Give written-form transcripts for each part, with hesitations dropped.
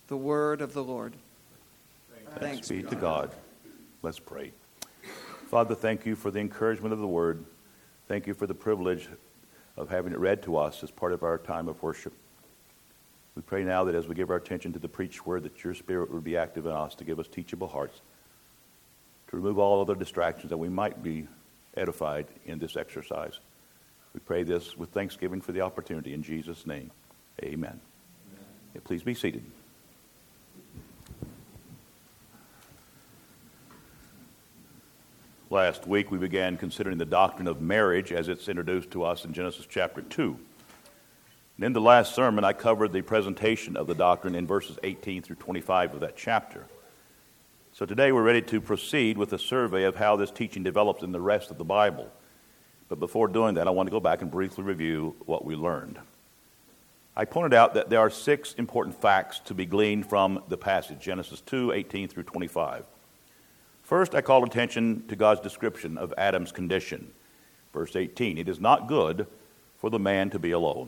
The word of the Lord. Thanks be to God. Let's pray. Father, thank you for the encouragement of the word. Thank you for the privilege of having it read to us as part of our time of worship. We pray now that as we give our attention to the preached word, that your Spirit would be active in us to give us teachable hearts, to remove all other distractions, that we might be edified in this exercise. We pray this with thanksgiving for the opportunity. In Jesus' name, amen. Yeah, please be seated. Last week we began considering the doctrine of marriage as it's introduced to us in Genesis chapter 2. And in the last sermon I covered the presentation of the doctrine in verses 18 through 25 of that chapter. So today we're ready to proceed with a survey of how this teaching develops in the rest of the Bible. But before doing that, I want to go back and briefly review what we learned. I pointed out that there are 6 important facts to be gleaned from the passage, Genesis 2, 18 through 25. First, I called attention to God's description of Adam's condition. Verse 18, it is not good for the man to be alone.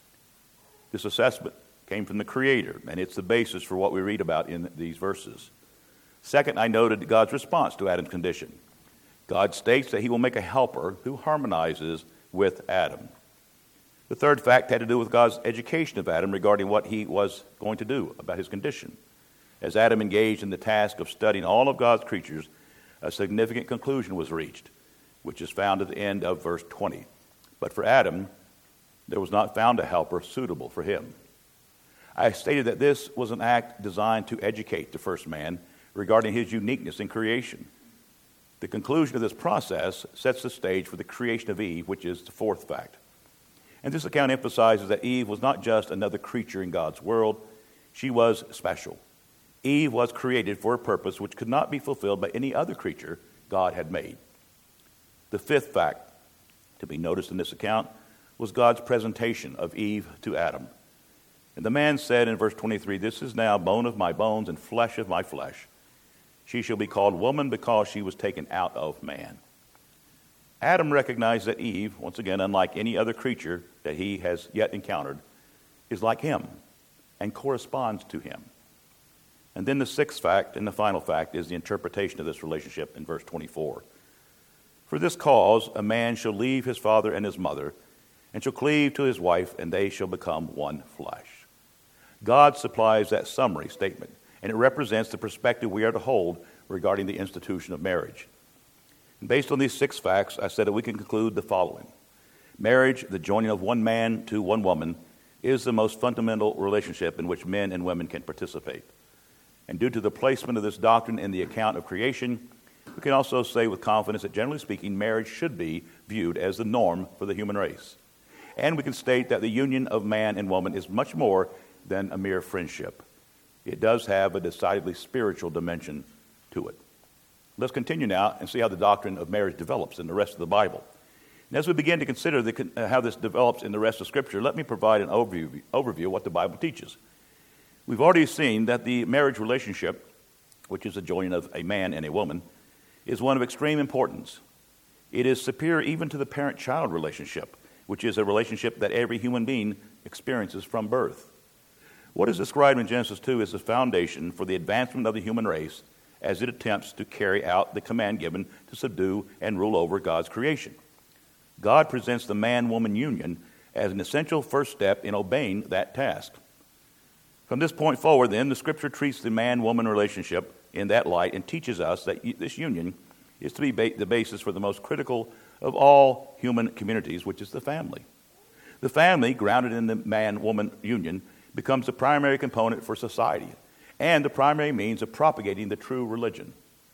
This assessment came from the Creator, and it's the basis for what we read about in these verses. Second, I noted God's response to Adam's condition. God states that he will make a helper who harmonizes with Adam. The third fact had to do with God's education of Adam regarding what he was going to do about his condition. As Adam engaged in the task of studying all of God's creatures, a significant conclusion was reached, which is found at the end of verse 20. But for Adam, there was not found a helper suitable for him. I stated that this was an act designed to educate the first man regarding his uniqueness in creation. The conclusion of this process sets the stage for the creation of Eve, which is the fourth fact. And this account emphasizes that Eve was not just another creature in God's world, she was special. Eve was created for a purpose which could not be fulfilled by any other creature God had made. The fifth fact to be noticed in this account was God's presentation of Eve to Adam. And the man said in verse 23, "This is now bone of my bones and flesh of my flesh. She shall be called woman because she was taken out of man." Adam recognized that Eve, once again, unlike any other creature that he has yet encountered, is like him and corresponds to him. And then the sixth fact and the final fact is the interpretation of this relationship in verse 24. "For this cause a man shall leave his father and his mother, and shall cleave to his wife, and they shall become one flesh." God supplies that summary statement, and it represents the perspective we are to hold regarding the institution of marriage. And based on these 6 facts, I said that we can conclude the following. Marriage, the joining of one man to one woman, is the most fundamental relationship in which men and women can participate. And due to the placement of this doctrine in the account of creation, we can also say with confidence that, generally speaking, marriage should be viewed as the norm for the human race. And we can state that the union of man and woman is much more than a mere friendship. It does have a decidedly spiritual dimension to it. Let's continue now and see how the doctrine of marriage develops in the rest of the Bible. And as we begin to consider how this develops in the rest of Scripture, let me provide an overview of what the Bible teaches. We've already seen that the marriage relationship, which is the joining of a man and a woman, is one of extreme importance. It is superior even to the parent-child relationship, which is a relationship that every human being experiences from birth. What is described in Genesis 2 is the foundation for the advancement of the human race as it attempts to carry out the command given to subdue and rule over God's creation. God presents the man-woman union as an essential first step in obeying that task. From this point forward, then, the Scripture treats the man-woman relationship in that light and teaches us that this union is to be the basis for the most critical of all human communities, which is the family. The family, grounded in the man-woman union, becomes the primary component for society and the primary means of propagating the true religion.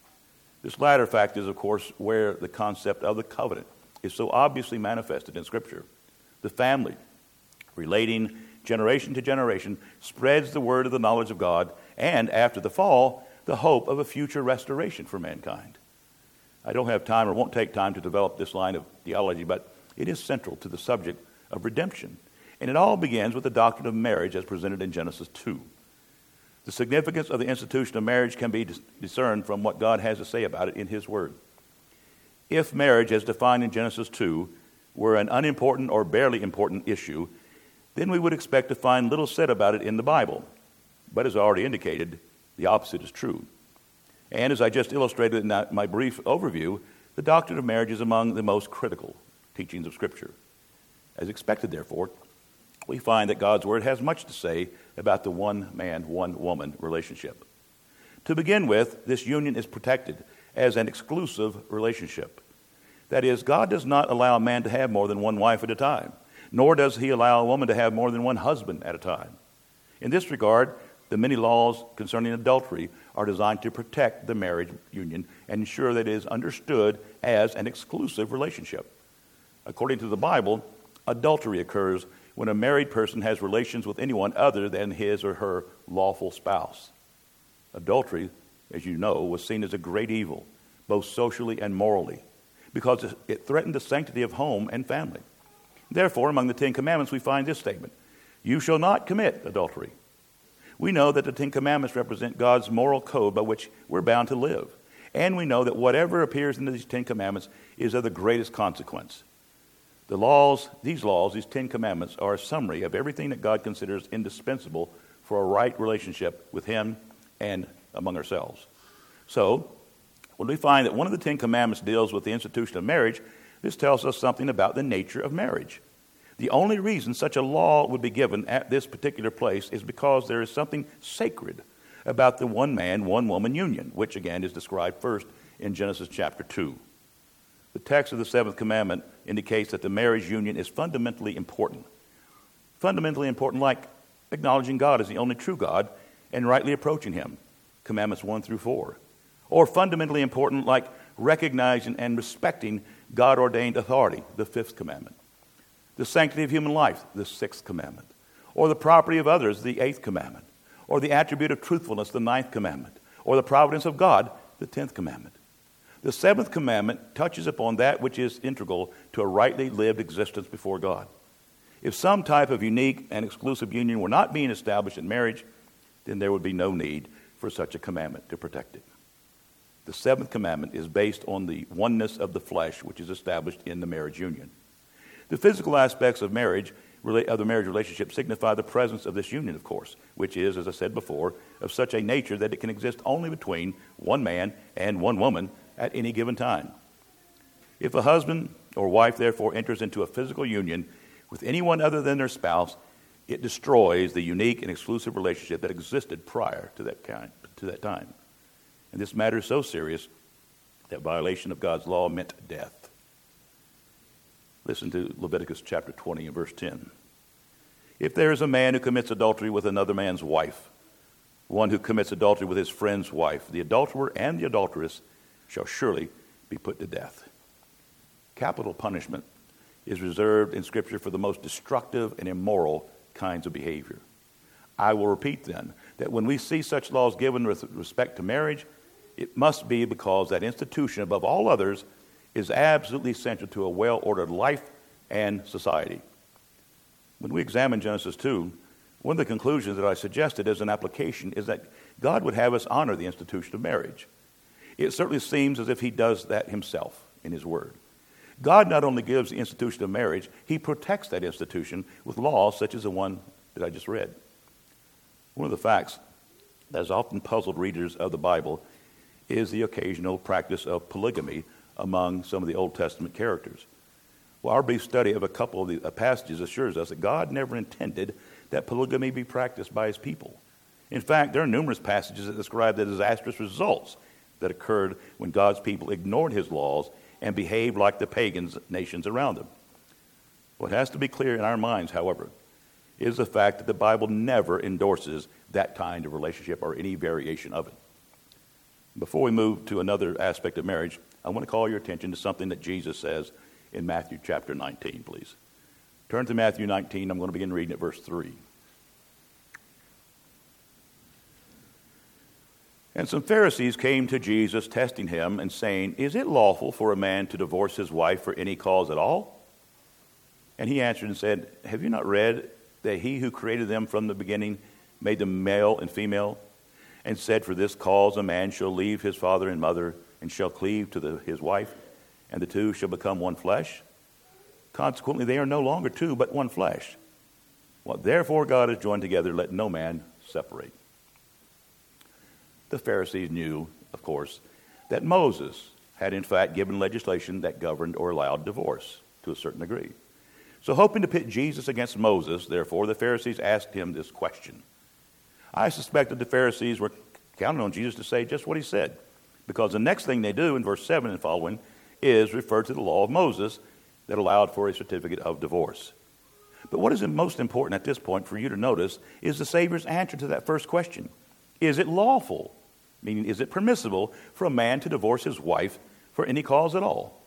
This latter fact is, of course, where the concept of the covenant is so obviously manifested in Scripture. The family, relating generation to generation, spreads the word of the knowledge of God, and after the fall, the hope of a future restoration for mankind. I don't have time or won't take time to develop this line of theology, but it is central to the subject of redemption. And it all begins with the doctrine of marriage as presented in Genesis 2. The significance of the institution of marriage can be discerned from what God has to say about it in His Word. If marriage, as defined in Genesis 2, were an unimportant or barely important issue, then we would expect to find little said about it in the Bible. But as I already indicated, the opposite is true. And as I just illustrated in my brief overview, the doctrine of marriage is among the most critical teachings of Scripture. As expected, therefore, we find that God's Word has much to say about the one-man, one-woman relationship. To begin with, this union is protected as an exclusive relationship. That is, God does not allow a man to have more than one wife at a time, nor does he allow a woman to have more than one husband at a time. In this regard, the many laws concerning adultery are designed to protect the marriage union and ensure that it is understood as an exclusive relationship. According to the Bible, adultery occurs when a married person has relations with anyone other than his or her lawful spouse. Adultery, as you know, was seen as a great evil, both socially and morally, because it threatened the sanctity of home and family. Therefore, among the Ten Commandments, we find this statement: "You shall not commit adultery." We know that the Ten Commandments represent God's moral code by which we're bound to live. And we know that whatever appears in these Ten Commandments is of the greatest consequence. These 10 Commandments, are a summary of everything that God considers indispensable for a right relationship with Him and among ourselves. So, when we find that one of the 10 Commandments deals with the institution of marriage, this tells us something about the nature of marriage. The only reason such a law would be given at this particular place is because there is something sacred about the one-man, one-woman union, which again is described first in Genesis chapter 2. The text of the seventh commandment indicates that the marriage union is fundamentally important. Fundamentally important, like acknowledging God as the only true God and rightly approaching Him, commandments 1 through 4. Or fundamentally important, like recognizing and respecting God-ordained authority, the fifth commandment. The sanctity of human life, the sixth commandment. Or the property of others, the eighth commandment. Or the attribute of truthfulness, the ninth commandment. Or the providence of God, the 10th commandment. The seventh commandment touches upon that which is integral to a rightly lived existence before God. If some type of unique and exclusive union were not being established in marriage, then there would be no need for such a commandment to protect it. The seventh commandment is based on the oneness of the flesh, which is established in the marriage union. The physical aspects of the marriage relationship signify the presence of this union, of course, which is, as I said before, of such a nature that it can exist only between one man and one woman at any given time. If a husband or wife, therefore, enters into a physical union with anyone other than their spouse, it destroys the unique and exclusive relationship that existed prior to that time. And this matter is so serious that violation of God's law meant death. Listen to Leviticus chapter 20 and verse 10. If there is a man who commits adultery with another man's wife, one who commits adultery with his friend's wife, the adulterer and the adulteress shall surely be put to death. Capital punishment is reserved in Scripture for the most destructive and immoral kinds of behavior. I will repeat then that when we see such laws given with respect to marriage, it must be because that institution, above all others, is absolutely essential to a well-ordered life and society. When we examine Genesis 2, one of the conclusions that I suggested as an application is that God would have us honor the institution of marriage. It certainly seems as if He does that Himself in His Word. God not only gives the institution of marriage, He protects that institution with laws such as the one that I just read. One of the facts that has often puzzled readers of the Bible is the occasional practice of polygamy among some of the Old Testament characters. Well, our brief study of a couple of the passages assures us that God never intended that polygamy be practiced by His people. In fact, there are numerous passages that describe the disastrous results that occurred when God's people ignored His laws and behaved like the pagan nations around them. What has to be clear in our minds, however, is the fact that the Bible never endorses that kind of relationship or any variation of it. Before we move to another aspect of marriage, I want to call your attention to something that Jesus says in Matthew chapter 19, please. Turn to Matthew 19. I'm going to begin reading at verse 3. And some Pharisees came to Jesus, testing Him and saying, "Is it lawful for a man to divorce his wife for any cause at all?" And He answered and said, "Have you not read that He who created them from the beginning made them male and female, and said, for this cause a man shall leave his father and mother, and shall cleave to his wife, and the two shall become one flesh? Consequently, they are no longer two, but one flesh. What therefore God has joined together, let no man separate." The Pharisees knew, of course, that Moses had in fact given legislation that governed or allowed divorce to a certain degree. So hoping to pit Jesus against Moses, therefore, the Pharisees asked him this question. I suspect that the Pharisees were counting on Jesus to say just what he said, because the next thing they do in verse 7 and following is refer to the law of Moses that allowed for a certificate of divorce. But what is most important at this point for you to notice is the Savior's answer to that first question. Is it lawful, meaning is it permissible for a man to divorce his wife for any cause at all?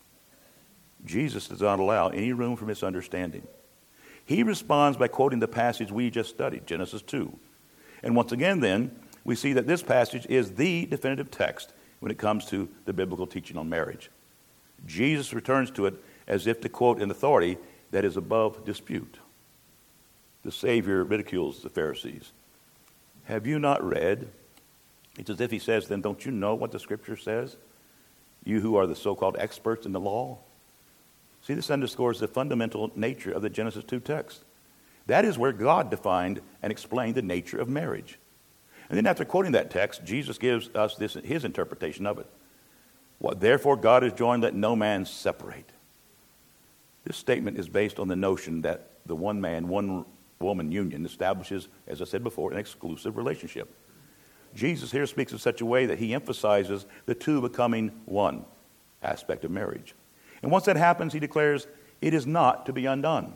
Jesus does not allow any room for misunderstanding. He responds by quoting the passage we just studied, Genesis 2. And once again then, we see that this passage is the definitive text when it comes to the biblical teaching on marriage. Jesus returns to it as if to quote an authority that is above dispute. The Savior ridicules the Pharisees. Have you not read? It's as if he says, then don't you know what the Scripture says? You who are the so-called experts in the law? See, this underscores the fundamental nature of the Genesis 2 text. That is where God defined and explained the nature of marriage. And then after quoting that text, Jesus gives us his interpretation of it. What therefore God has joined, let no man separate. This statement is based on the notion that the one man, one woman union establishes, as I said before, an exclusive relationship. Jesus here speaks in such a way that he emphasizes the two becoming one aspect of marriage. And once that happens, he declares, it is not to be undone.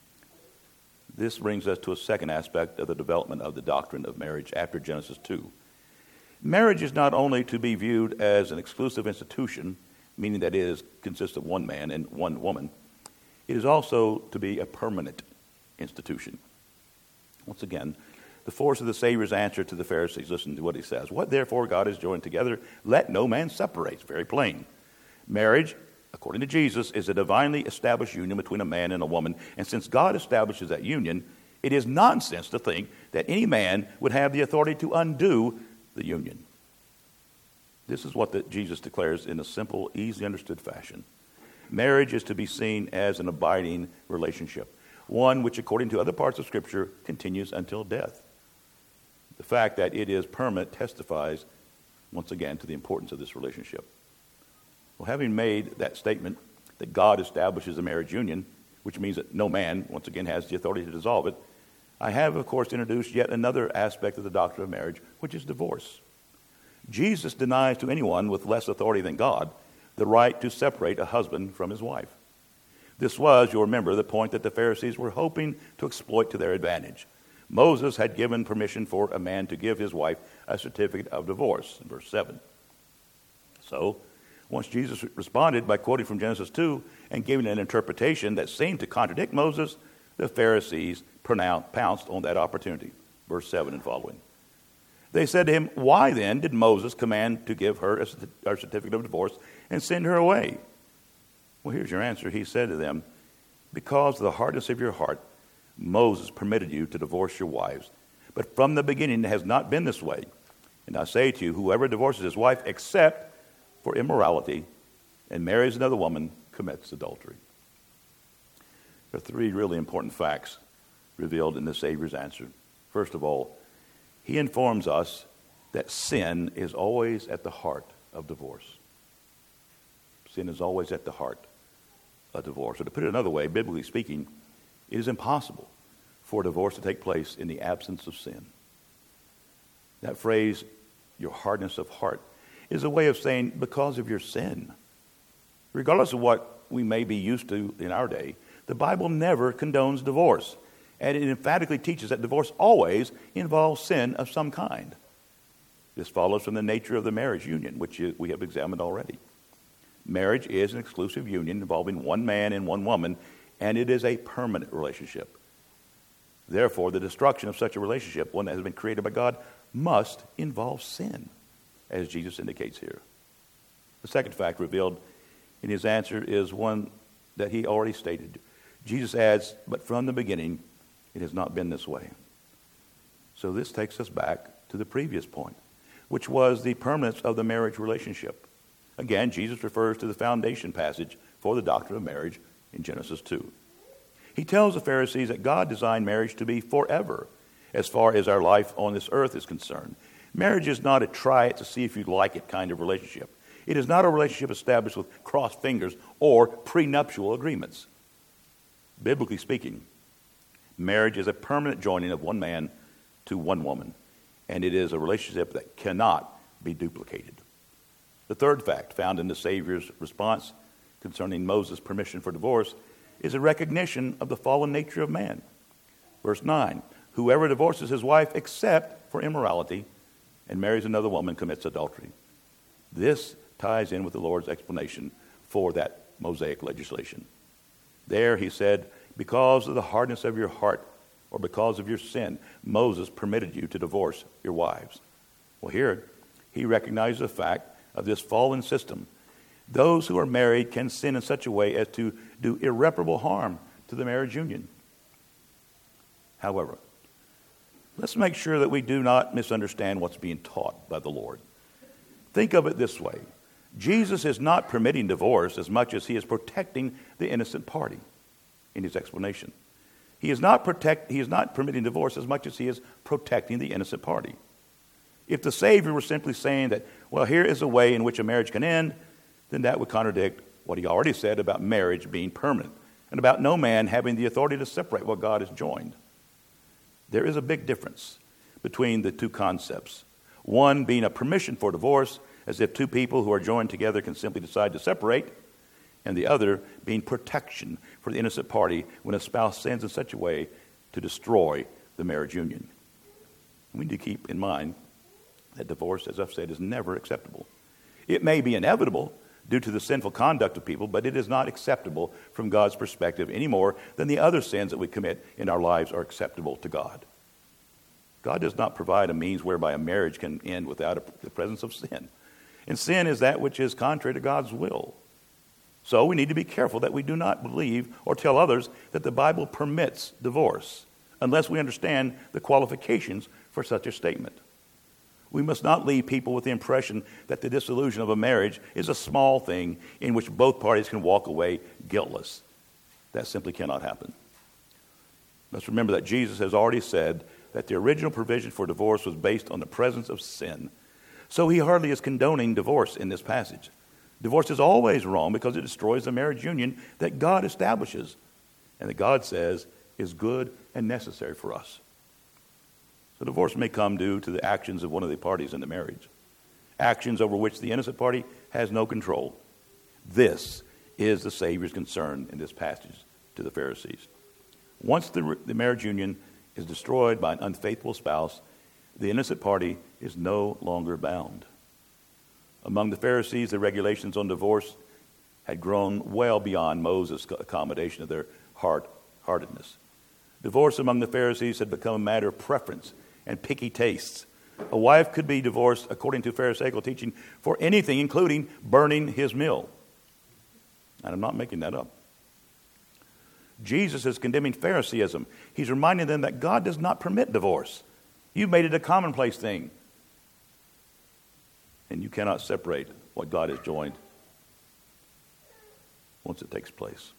This brings us to a second aspect of the development of the doctrine of marriage after Genesis 2. Marriage is not only to be viewed as an exclusive institution, meaning that it consists of one man and one woman. It is also to be a permanent institution. Once again, the force of the Savior's answer to the Pharisees, listen to what he says. What therefore God has joined together, let no man separate. It's very plain. Marriage, according to Jesus, is a divinely established union between a man and a woman. And since God establishes that union, it is nonsense to think that any man would have the authority to undo the union. This is what Jesus declares in a simple, easily understood fashion. Marriage is to be seen as an abiding relationship, one which, according to other parts of Scripture, continues until death. The fact that it is permanent testifies, once again, to the importance of this relationship. Well, having made that statement that God establishes a marriage union, which means that no man, once again, has the authority to dissolve it, I have, of course, introduced yet another aspect of the doctrine of marriage, which is divorce. Jesus denies to anyone with less authority than God the right to separate a husband from his wife. This was, you'll remember, the point that the Pharisees were hoping to exploit to their advantage. Moses had given permission for a man to give his wife a certificate of divorce, in verse 7. So, once Jesus responded by quoting from Genesis 2 and giving an interpretation that seemed to contradict Moses, the Pharisees pounced on that opportunity, verse 7 and following. They said to him, why then did Moses command to give her a certificate of divorce and send her away? Well, here's your answer. He said to them, because of the hardness of your heart, Moses permitted you to divorce your wives. But from the beginning it has not been this way. And I say to you, whoever divorces his wife except for immorality and marries another woman commits adultery. There are three really important facts revealed in the Savior's answer. First of all, he informs us that sin is always at the heart of divorce. Sin is always at the heart of divorce. Or to put it another way, biblically speaking, it is impossible for a divorce to take place in the absence of sin. That phrase, your hardness of heart, is a way of saying because of your sin. Regardless of what we may be used to in our day, the Bible never condones divorce. And it emphatically teaches that divorce always involves sin of some kind. This follows from the nature of the marriage union, which we have examined already. Marriage is an exclusive union involving one man and one woman, and it is a permanent relationship. Therefore, the destruction of such a relationship, one that has been created by God, must involve sin, as Jesus indicates here. The second fact revealed in his answer is one that he already stated. Jesus adds, but from the beginning, it has not been this way. So this takes us back to the previous point, which was the permanence of the marriage relationship. Again, Jesus refers to the foundation passage for the doctrine of marriage in Genesis 2. He tells the Pharisees that God designed marriage to be forever as far as our life on this earth is concerned. Marriage is not a try it to see if you like it kind of relationship. It is not a relationship established with crossed fingers or prenuptial agreements. Biblically speaking, marriage is a permanent joining of one man to one woman, and it is a relationship that cannot be duplicated. The third fact found in the Savior's response concerning Moses' permission for divorce is a recognition of the fallen nature of man. Verse 9, whoever divorces his wife except for immorality and marries another woman commits adultery. This ties in with the Lord's explanation for that Mosaic legislation. There he said, because of the hardness of your heart or because of your sin, Moses permitted you to divorce your wives. Well, here he recognizes the fact of this fallen system. Those who are married can sin in such a way as to do irreparable harm to the marriage union. However, let's make sure that we do not misunderstand what's being taught by the Lord. Think of it this way. Jesus is not permitting divorce as much as he is protecting the innocent party in his explanation. He is not permitting divorce as much as he is protecting the innocent party. If the Savior were simply saying that, well, here is a way in which a marriage can end, then that would contradict what he already said about marriage being permanent and about no man having the authority to separate what God has joined. There is a big difference between the two concepts. One being a permission for divorce, as if two people who are joined together can simply decide to separate, and the other being protection for the innocent party when a spouse sins in such a way to destroy the marriage union. We need to keep in mind that divorce, as I've said, is never acceptable. It may be inevitable due to the sinful conduct of people, but it is not acceptable from God's perspective any more than the other sins that we commit in our lives are acceptable to God. God does not provide a means whereby a marriage can end without the presence of sin. And sin is that which is contrary to God's will. So we need to be careful that we do not believe or tell others that the Bible permits divorce unless we understand the qualifications for such a statement. We must not leave people with the impression that the dissolution of a marriage is a small thing in which both parties can walk away guiltless. That simply cannot happen. Let's remember that Jesus has already said that the original provision for divorce was based on the presence of sin. So he hardly is condoning divorce in this passage. Divorce is always wrong because it destroys the marriage union that God establishes and that God says is good and necessary for us. So divorce may come due to the actions of one of the parties in the marriage, actions over which the innocent party has no control. This is the Savior's concern in this passage to the Pharisees. Once the marriage union is destroyed by an unfaithful spouse, the innocent party is no longer bound. Among the Pharisees, the regulations on divorce had grown well beyond Moses' accommodation of their hard-heartedness. Divorce among the Pharisees had become a matter of preference and picky tastes. A wife could be divorced, according to Pharisaical teaching, for anything, including burning his mill. And I'm not making that up. Jesus is condemning Phariseeism. He's reminding them that God does not permit divorce. You've made it a commonplace thing. And you cannot separate what God has joined once it takes place.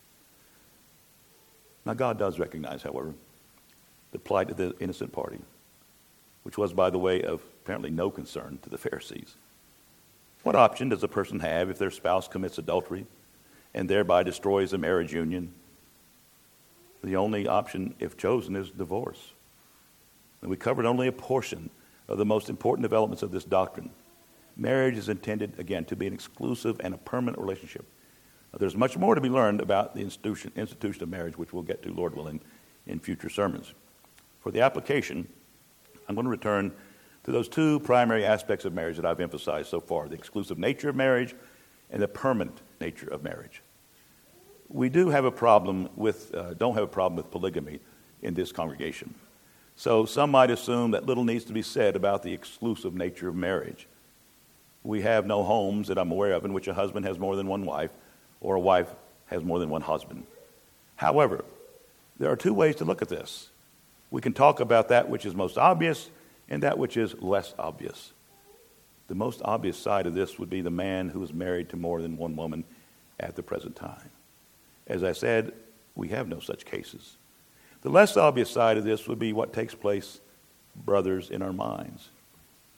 Now, God does recognize, however, the plight of the innocent party, which was, by the way, of apparently no concern to the Pharisees. What option does a person have if their spouse commits adultery and thereby destroys the marriage union? The only option, if chosen, is divorce. And we covered only a portion of the most important developments of this doctrine. Marriage is intended, again, to be an exclusive and a permanent relationship. Now, there's much more to be learned about the institution of marriage, which we'll get to, Lord willing, in future sermons. For the application, I'm going to return to those two primary aspects of marriage that I've emphasized so far, the exclusive nature of marriage and the permanent nature of marriage. We don't have a problem with polygamy in this congregation. So some might assume that little needs to be said about the exclusive nature of marriage. We have no homes that I'm aware of in which a husband has more than one wife or a wife has more than one husband. However, there are two ways to look at this. We can talk about that which is most obvious and that which is less obvious. The most obvious side of this would be the man who is married to more than one woman at the present time. As I said, we have no such cases. The less obvious side of this would be what takes place, brothers, in our minds.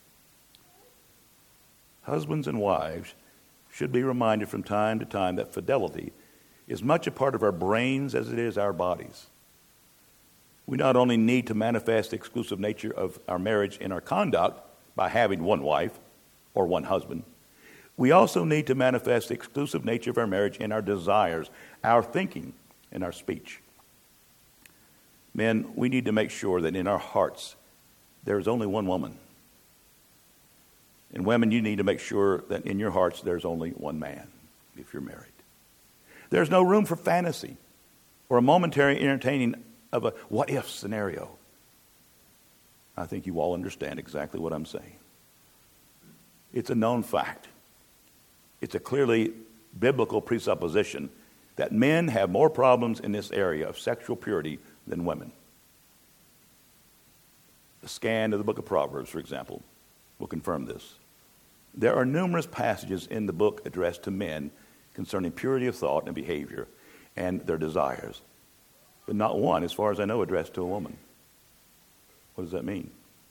husbands and wives should be reminded from time to time that fidelity is much a part of our brains as it is our bodies. We not only need to manifest the exclusive nature of our marriage in our conduct by having one wife or one husband, we also need to manifest the exclusive nature of our marriage in our desires, our thinking, and our speech. Men, we need to make sure that in our hearts there is only one woman. And women, you need to make sure that in your hearts there's only one man if you're married. There's no room for fantasy or a momentary entertaining of a what-if scenario. I think you all understand exactly what I'm saying. It's a known fact. It's a clearly biblical presupposition that men have more problems in this area of sexual purity than women. The scan of the book of Proverbs, for example, will confirm this. There are numerous passages in the book addressed to men concerning purity of thought and behavior and their desires, but not one, as far as I know, addressed to a woman. What does that mean?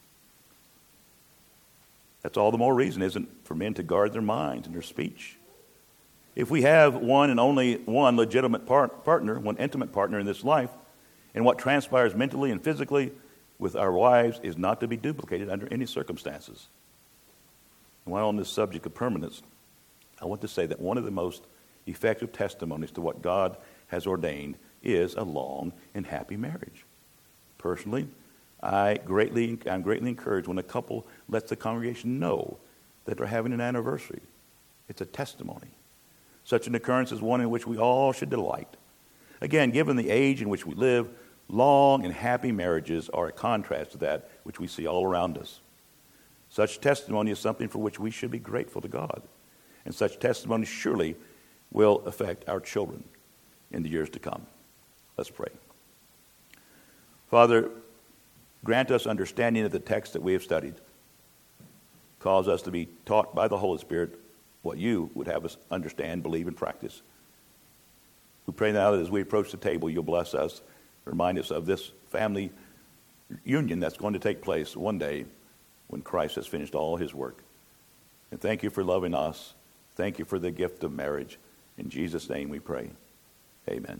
That's all the more reason, isn't it, for men to guard their minds and their speech. If we have one and only one legitimate partner, one intimate partner in this life, and what transpires mentally and physically with our wives is not to be duplicated under any circumstances. And while on this subject of permanence, I want to say that one of the most effective testimonies to what God has ordained is a long and happy marriage. Personally, I'm greatly encouraged when a couple lets the congregation know that they're having an anniversary. It's a testimony. Such an occurrence is one in which we all should delight. Again, given the age in which we live, long and happy marriages are a contrast to that which we see all around us. Such testimony is something for which we should be grateful to God. And such testimony surely will affect our children in the years to come. Let's pray. Father, grant us understanding of the text that we have studied. Cause us to be taught by the Holy Spirit what you would have us understand, believe, and practice. We pray now that as we approach the table, you'll bless us, remind us of this family union that's going to take place one day when Christ has finished all his work. And thank you for loving us. Thank you for the gift of marriage. In Jesus' name we pray. Amen.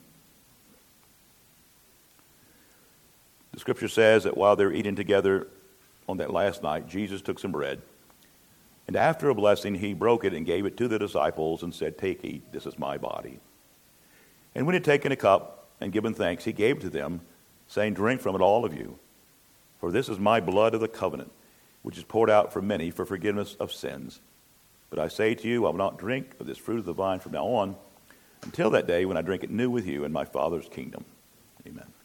The scripture says that while they were eating together on that last night, Jesus took some bread, and after a blessing, he broke it and gave it to the disciples and said, "Take, eat, this is my body." And when he had taken a cup and given thanks, he gave it to them, saying, "Drink from it, all of you, for this is my blood of the covenant, which is poured out for many for forgiveness of sins. But I say to you, I will not drink of this fruit of the vine from now on, until that day when I drink it new with you in my Father's kingdom." Amen.